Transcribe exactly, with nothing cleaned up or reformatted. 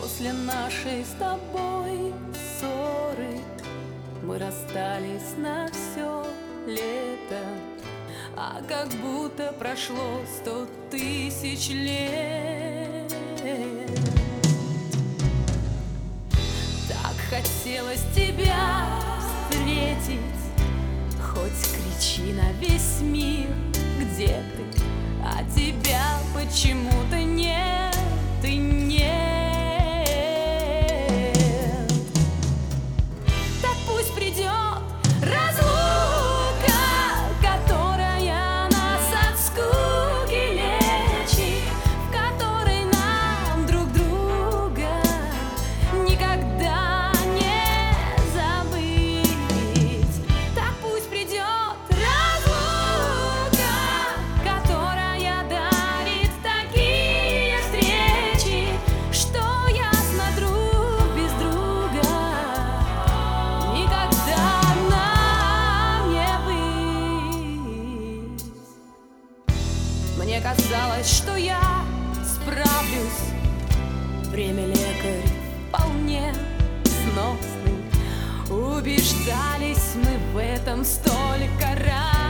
После нашей с тобой ссоры мы расстались на все лето, а как будто прошло сто тысяч лет. Так хотелось тебя встретить, хоть кричи на весь мир, где ты, а тебя почему-то нет и нет. Так пусть придет разлука, которая нас от скуки лечит, в которой нам друг друга никогда не забыть. Так пусть придет разлука, которая дарит такие встречи, что ясно друг без друга никогда нам не быть. Мне казалось, что я справлюсь, время лекарь вполне сносный. Убеждались мы в этом столько раз.